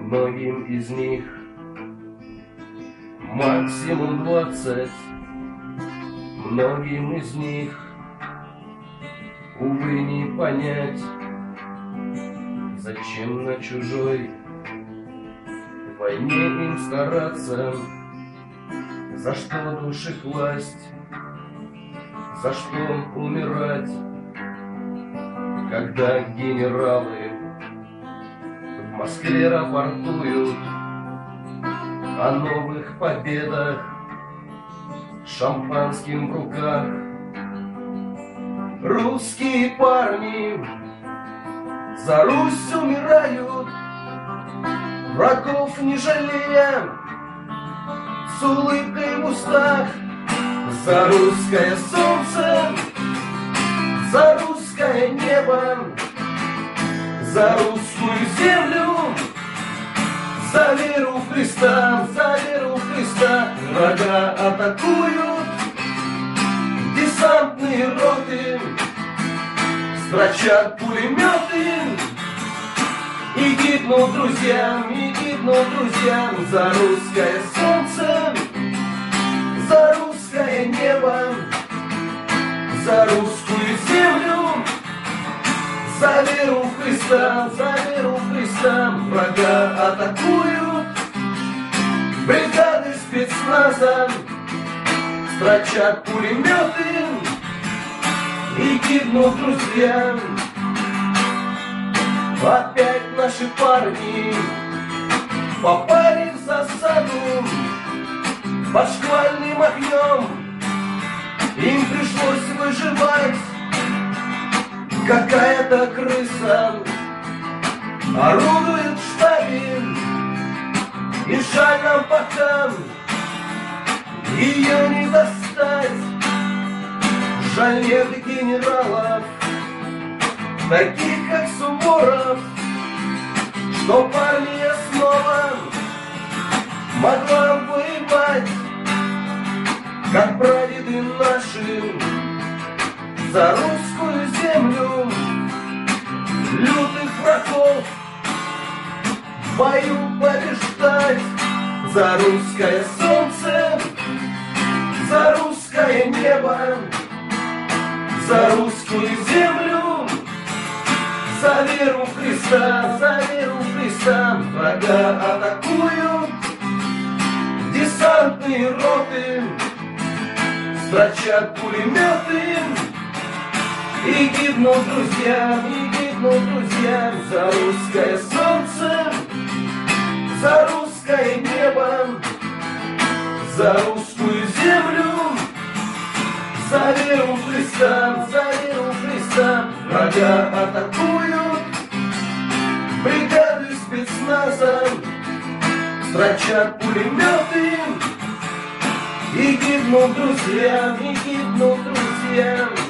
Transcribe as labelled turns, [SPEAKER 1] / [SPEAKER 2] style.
[SPEAKER 1] Многим из них максимум 20. Многим из них, увы, не понять, зачем на чужой войне им стараться, за что души класть, за что умирать, когда генералы в Москве рапортуют о новых победах, шампанским в руках. Русские парни за Русь умирают, врагов не жалея, с улыбкой в устах. За русское солнце, за русское небо, за русскую землю, за веру в Христа, за веру в Христа. Врага атакуют десантные роты, строчат пулеметы, и гибнут друзьям, и гибнут друзьям. За русское солнце, за русское небо, за русскую землю, за веру в Христа, за веру в Христа. Врага атакуют бригады спецназа, строчат пулеметы, и гибнут друзья. Опять наши парни попали в засаду, под шквальным огнем им пришлось выживать. Какая-то крыса орудует в штабе, и жаль нам пока ее не достать. Жаль нет генералов, таких как Суворов, что армия снова могла воевать, как прадеды наши, за русскую землю. Лютых врагов в бою побеждать. За русское солнце, за русское небо, за русскую землю, за веру в Христа, за веру в Христа. Врага атакуют десантные роты, строчат пулеметы, и гибнут друзья, и гибнут друзья. За русское солнце, за русское небо, за русскую землю, за веру в Христа, за веру в Христа. Врага атакуют бригады спецназа, строчат пулеметы, и гибнут друзья, и гибнут друзья.